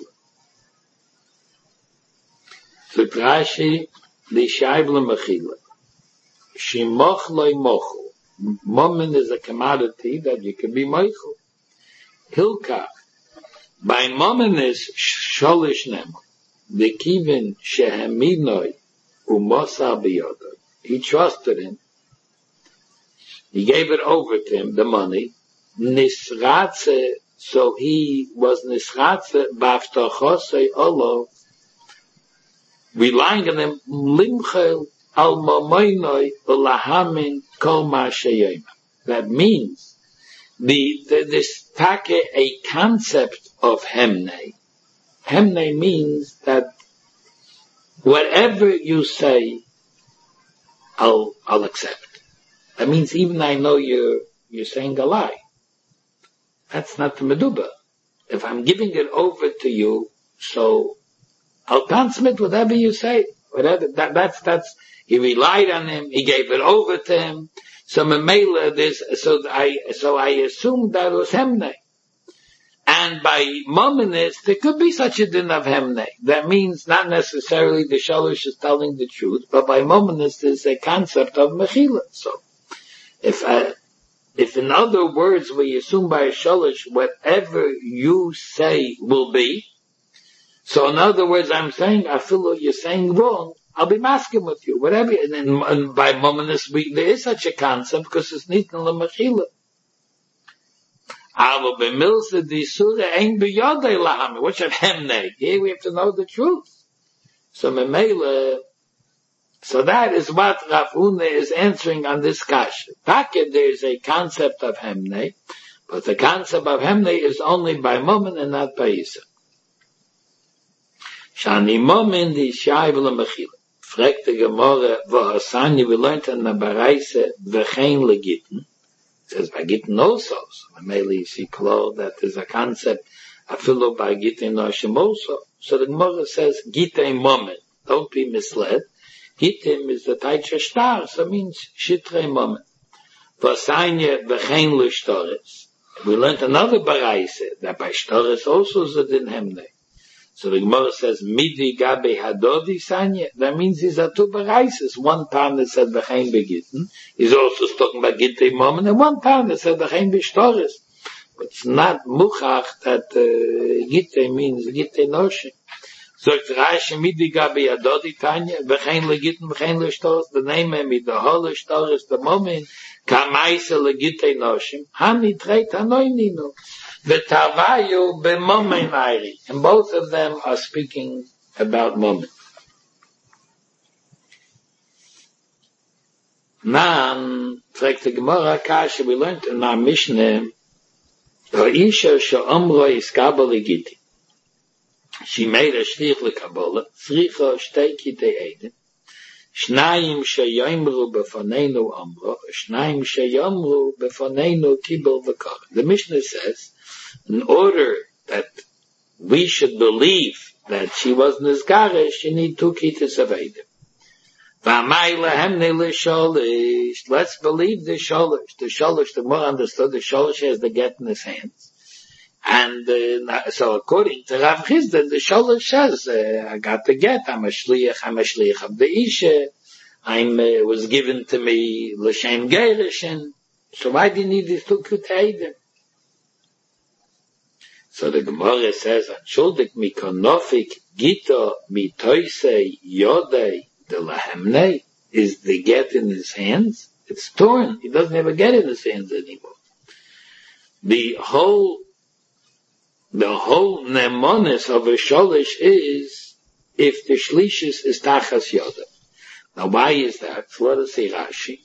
So Rashi, the shaib lemechila. Shimoch loy mochu. Momen is a commodity that you can be moichel. Hilkach. By momen is sholish nemo. The kivin sheheminoi umosar biyodoi. He trusted him. He gave it over to him, the money. Nisratze, so he was nisratze b'avtachosei olo, relying on him, limchel al mamoinoi ulahamin kol ma sheyema. That means the, the this take a concept of hemne. Hemne means that whatever you say, I'll I'll accept. That means even I know you're you're saying a lie. That's not the meduba. If I'm giving it over to you, so I'll transmit whatever you say. Whatever that, that's that's he relied on him. He gave it over to him. So memela this. So I so I assumed that was hemne. And by mominist, there could be such a din of hemne. That means not necessarily the shalish is telling the truth, but by mominist is a concept of mechila. So if I, if in other words we assume by a shalish whatever you say will be, so in other words I'm saying, I feel you're saying wrong, I'll be masking with you, whatever. And, then, and by mominist, we, there is such a concept because it's nitin lemechila. Alo b'milsa di surah ein b'yodei lahami. Which of hemne? Here we have to know the truth. So memela, so that is what Rav Huna is answering on this kasha. Taka, there is a concept of hemne, but the concept of hemne is only by moment and not by yisa. Shani moment di shayv l'mechila. Fragt the Gemara, v'hasani, we learned in the Baraise, v'chein legitten. It says by gittin also. So mainly you see clear that there's a concept afilu by gittin noshim also. So the Gemara says gittin moment. Don't be misled. Gittin is the taitcha shtar, so it means shitrei moment. V'asanya v'chein l'shtores. We learned another baraise that by shtores also is a din hemne. So the Gemara says midi gabe hadodi sanya. That means these are two baraises. One time that said v'chein begitten. He's also talking about gittei moment, and one time that said v'chein b'shtores. It's not muchach that uh, Gitte means Gitte Noshim. So Rashi midi gabi adodi Tanya, v'chein legitten, v'chein leshtos, the name mit the whole shtor is the moment, kamaise legitte noshim, hani treit hanoininu, v'tavayu b'momen ayri. And both of them are speaking about moment. Nan, fragt the Gemara Kasha, we learned in our Mishnah, ha'isha she'omro iskaba legitti. She made a shlich lekabbalah, tzricha shtei kitei edim, shnayim sheyomru befonenu amro, shnayim sheyomru befonenu kibel v'kach. The Mishnah says, in order that we should believe that she was nizgaresh, you need two kitas of edim. V'amay lehemne l'sholish. Let's believe the sholish. The sholish, the more understood, the sholish has the get in his hands. And uh, so according to Rav Chisda, the sholish says, uh, I got the get, I'm a shliach, I'm a shliach of the isha, I'm, uh, was given to me l'shem gerishin. So why do you need these two kuteidim? So the Gemara says, Anshuldik mikonofik gita mitoisei yodei de lahemnei. Is the get in his hands? It's torn. He doesn't have a get in his hands anymore. The whole The whole nemonis of a sholish is if the shlishis is tachas yoda. Now why is that? So let us say Rashi.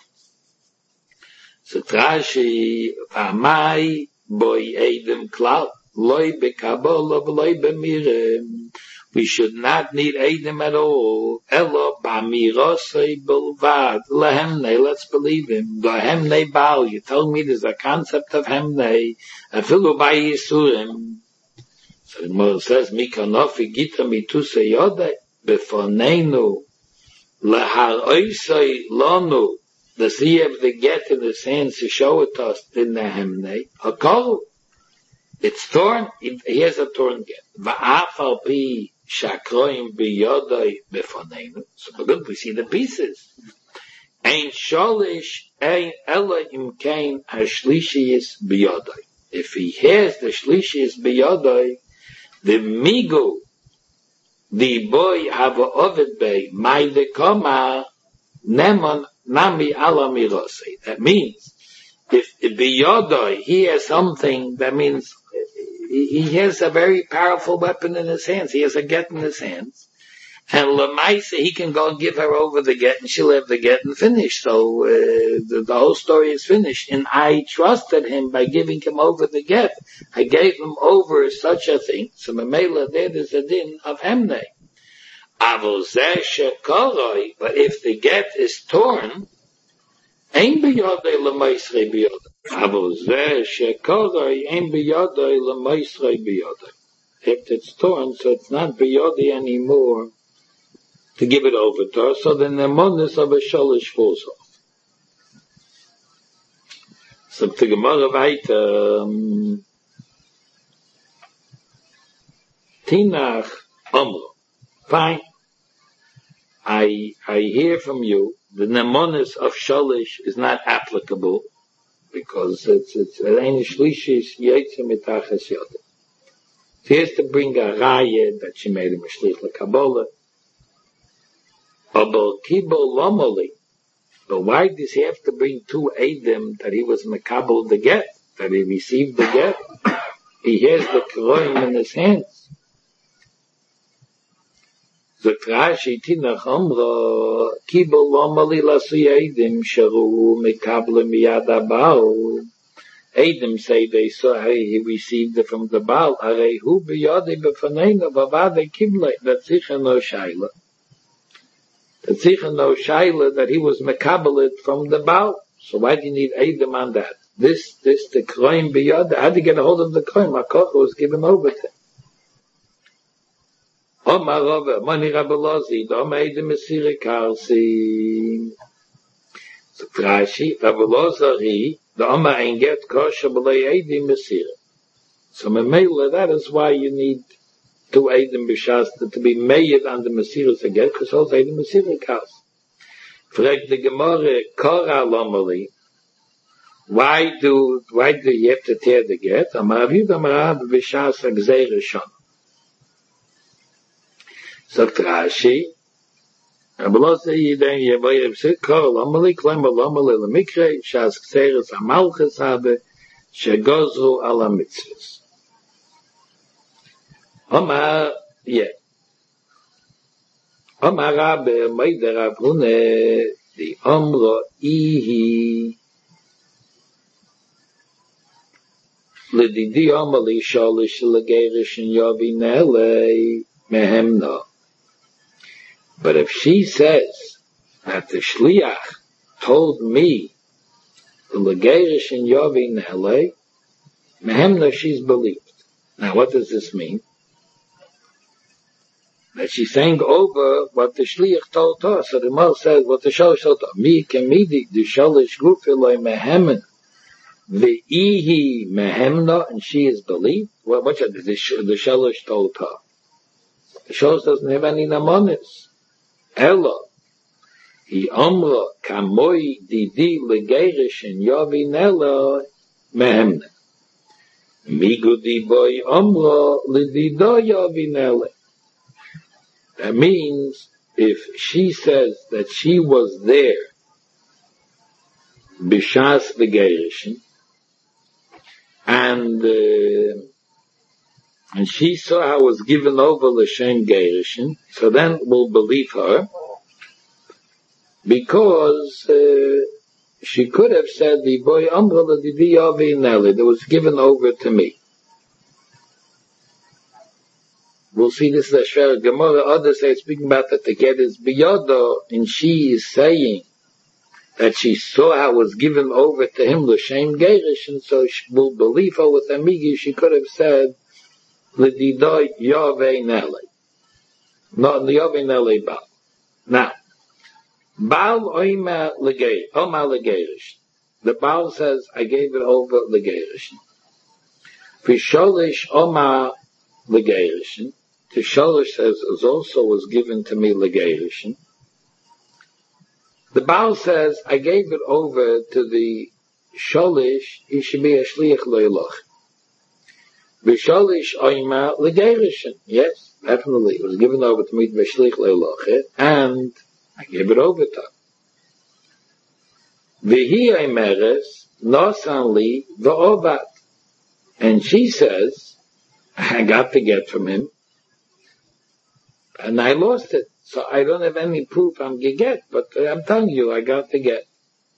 So Rashi, v'amai boy edim klal, loy bekabol, loy b'mirem. We should not need edim at all. Elo b'mirosei belvad, lehemnei, let's believe him. Lehemnei bal, you told me there's a concept of hemnei, afilu by yisurim. So the Gemara says, Mikanofi gita mituse yodei, befonenu, lehar oisei lonu, does he have the get in his hands to show it to us in the hemnei? Hakol, it's torn, he has a torn get. Va'afal pi shakroim biyodei befonenu. So good, we see the pieces. Ein sholish, ein ela imkein hashlishiyis biyodei. If he has the shlishiyis biyodei, the migu, the boy have a ovid bay, my the koma, nemon nami ala mirosei. That means, if biyodei, he has something, that means, he has a very powerful weapon in his hands. He has a get in his hands. And Lamaisa, he can go and give her over the get and she'll have the get and finish. So, uh, the, the whole story is finished. And I trusted him by giving him over the get. I gave him over such a thing. So, Mamela, there is a din of Hemnei. Avozeh shekoroi, but if the get is torn, ein biyodei lemaisrei biyodei. Avozeh shekoroi, ein biyodei lemaisrei biyodei. If it's torn, so it's not biyodei anymore to give it over to her, so then the nemonis of a sholish falls off. So the Gemara weiter, um, Tinach Omro. Fine. I, I hear from you, the nemonis of sholish is not applicable, because it's, it's, it ain't a shlishis, yetze mitachas yodah. He has to bring a raya that she made him a shlich lekabbalah. But why does he have to bring two edim that he was mekabel the get, that he received the get? He has the kroim in his hands. Zatrashi tinach omra kibol lomali lasu edim sharu mekabel miyad abau. Edim say they saw he received it from the Baal. Arehu biyadi befaneinu vavade kible that sicha no shaila. That sicha no shaila that he was mekabelit from the Baal. So why do you need Edim on that? This, this, the kroim biyadi. How did he get a hold of the kroim? Hakoch was given over to him. Omar Rava, Mani Rabbelozi, Dom Edim Mesire Karsi. So Rashi, Rabbelozi, the Omar ain't get kosher b'lei Edim Mesire. So Memela, that is why you need two Edim b'shas to be made on the Mesire again, because also Edim Mesire Karsi. Frag the Gemara, Kora Lomali, Why do, why do you have to tear the get? Amarav Amarav Bishas Agzeir Shon. So Rashi, Abelose Yiden Yevayev Sikol, Amali Klemmer Lomale Lemikre, Shas Gzeiris Amalchus Habe, Shegozu Ala Mitzvahs. Omar, yeah. Omar Rabbe, Meider Avune, the Omro Ihi, Lididi Omali Sholish Legerish and Yovinele, Mehemno. But if she says that the Shliach told me the Legerish and Yovinele, Mehemno, she's believed. Now what does this mean? That she's saying over what the Shliach told her. So the Gemara says what the Sholish told her. Mi kemidi, the Sholish gufiloi mehemen, ve'ihi mehemno, and she is believed. Well, what the, the Sholish told her? The Sholish doesn't have any namonis. Elo, hi omro kamoi didi legerish and yovinelo mehemne. Migudi boy omro lidido yovinele. That means if she says that she was there, b'shas v'gerishin, and uh, and she saw I was given over l'shem gerishin, so then we'll believe her, because uh, she could have said the boy amra l'didi yavinele that was given over to me. We'll see this is a Shver Gemara. Others say, speaking about that the get is biyodo, and she is saying that she saw I was given over to him l'shem gerish, and so she will believe her with amigi. She could have said l'didoy yovei nele, not l'yovei nele bal. Now, bal oima legerish, oma legerish. The bal says I gave it over legerish. V'sholish oma legerish. The Sholish says it also was given to me legerishin. The Baal says I gave it over to the Sholish. He should be a shliach loyloch. The Sholish oima legerishin. Yes, definitely it was given over to me to be shliach loyloch, and I gave it over to her. V'hi aimeres nosan li v'ovat, and she says I got the get from him. And I lost it. So I don't have any proof I'm get, but I'm telling you, I got the get.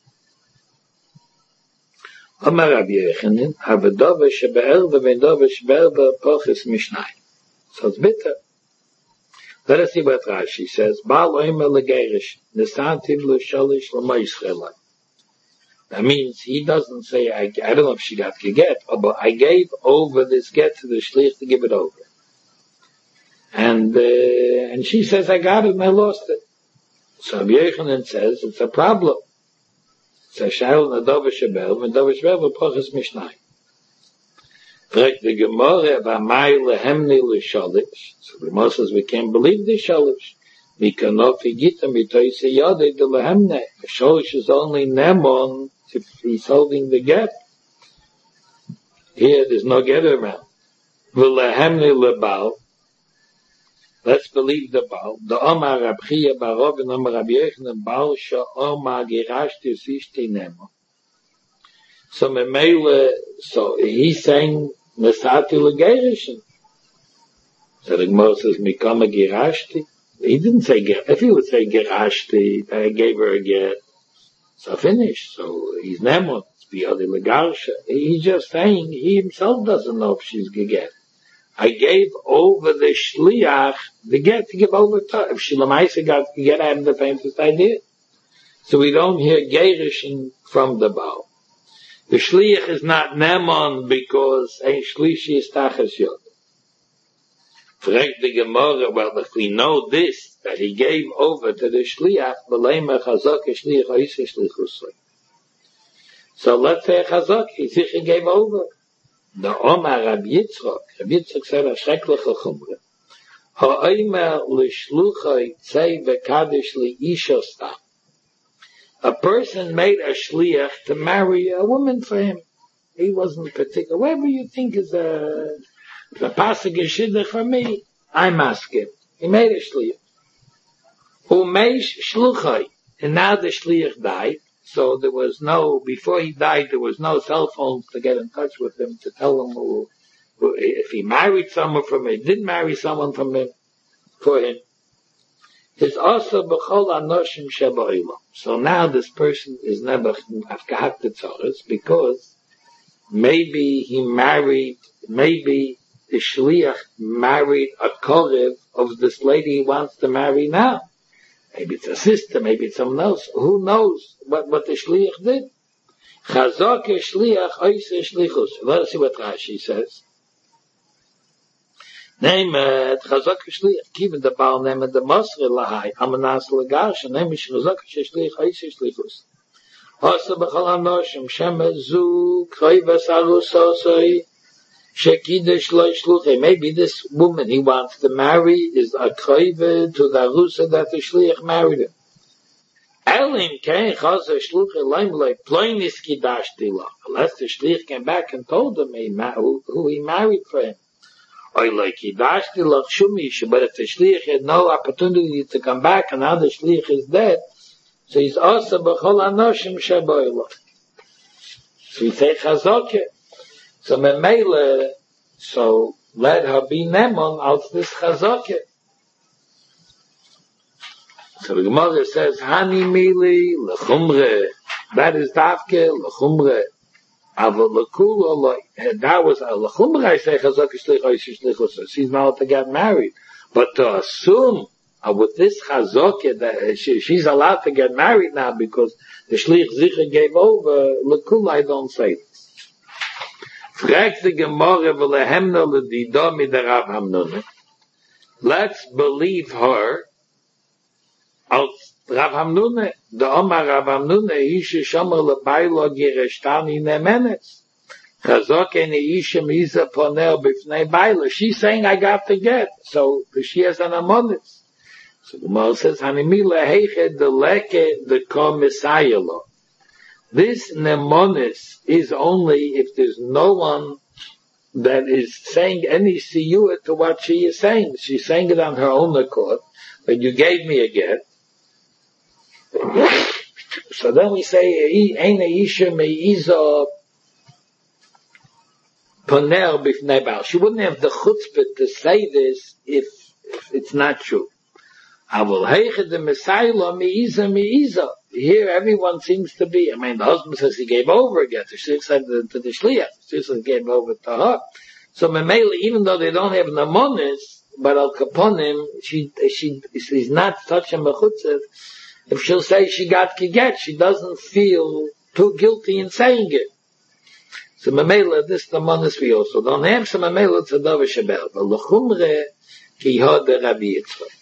Amar Rabbi Yechanan, Havadova shebe'er v'vedova shebe'er b'pochis mishnai. So it's bitter. Let us see what Rashi says. Baal oimer legerish, nesantiv l'sholish l'moyschelai. That means he doesn't say, I, I don't know if she got the get, but I gave over this get to the shliach to give it over. And, uh, and she says, I got it and I lost it. So Rabbi Yechanan says, it's a problem. So Shaul Nadova Shebel, and Nadova Shebel v'pochas mishnai. Fragt the Gemara, v'amai lehemni l'sholish. So the Gemara says, we can't believe the sholish. Mikanofi gita mitoise yadei de lehemne. The sholish is only nemon if he's holding the get. Here, there's no get around. V'lehemni lebal. Let's believe the Baal. The Omar Rabchia Barov and Omar Rabbi Yechanan Baal Sha Omar Girashti Sishti Nemo. So Memele, so he's saying Nesati Legerishin. So the Gemara says Mikama Girashti. He didn't say Girashti. If he would say Girashti, I gave her a get. So finished. So he's Nemo. It's Biyadi Legarsha. He's just saying he himself doesn't know if she's get. I gave over the shliach the get to give over to her. If she lemaisa got the get, I have the faintest idea. So we don't hear gerishin from the Baal. The shliach is not nemon because a shlishi is tachas yod. Fragt the Gemara, well, if we know this, that he gave over to the shliach, b'leima chazak shliach oiseh shlichusay. So let's say chazak, he sicher gave over. The Omar Rabbi Yitzchak, Rabbi Yitzchak said a schreckliche Chumre. Ha'omer l'shluchai tzei v'kadosh li'isha stam. A person made a shliach to marry a woman for him. He wasn't particular. Whatever you think is a, the pasuk is shidduch for me, I'm asking. He made a shliach. Umeish shluchai. And now the shliach died. So there was no, before he died, there was no cell phones to get in touch with him, to tell him who, who, if he married someone from him, didn't marry someone from him, for him. His also b'chol anoshim sheba'ila. So now this person is never afkahat tzoros, because maybe he married, maybe the shliach married a korev of this lady he wants to marry now. Maybe it's a sister, maybe it's someone else. Who knows what, what the shliach did? Chazak shliach oise shlichus. Let's see what Rashi says. Name it chazak shliach. Given the baal name the masre lahai amanas lagash. Name it chazak shliach oise shlichus. Also b'chol anoshim shemezu kroivas arusosoi. Maybe this woman he wants to marry is a kroive to the arusa that the shliach married him. Elim kein chazer shluch elim loy ploinis kidashti lach. Unless the shliach came back and told him he ma- who, who he married for him. Oy loy kidashti lach shumish. But if the shliach had no opportunity to come back and now the shliach is dead, so he's also b'chol anoshim sheboilach. So we say chazokeh. So memele, so let her be nemon out this chazakeh. So the Gemara says, Hani mili lechumre. That is davke lechumre. Aval lekula, that was a lechumre. I say chazakeh shlich oish shlichus. So she's not to get married, but to assume uh, with this chazakeh that she, she's allowed to get married now because the shlich zicher gave over lekula. I don't say this. Let's believe her. Rav Hamnune, the Omar Rav Hamnune, Isha Shomer leBailo Gireshtani Nemenes. Chazok eni Isha Miza Poner Bifnei Bailo. She's saying I got to get, so she has an amonis. So the Gemara says, Hanimila Heiche the Leke the Komisayelo. This nemonis is only if there's no one that is saying any siyua to what she is saying. She's saying it on her own accord, but you gave me a get. So then we say, Ein Isha Meiza Poner Bifnei Baal. She wouldn't have the chutzpah to say this if, if it's not true. Aval Heiche the Messiah Meiza Meiza. Here everyone seems to be, I mean, the husband says he gave over again. The shliach said to, to the shliach. The shliach gave over to her. So Memele, even though they don't have namonis, but al kaponim, she, she, she's not such a mechutzev. If she'll say she got kiget, she doesn't feel too guilty in saying it. So Memele, this namonis we also don't have. So Memele, it's a dove shabel. But l'chumre, ki hod Rabbi Yitzchak.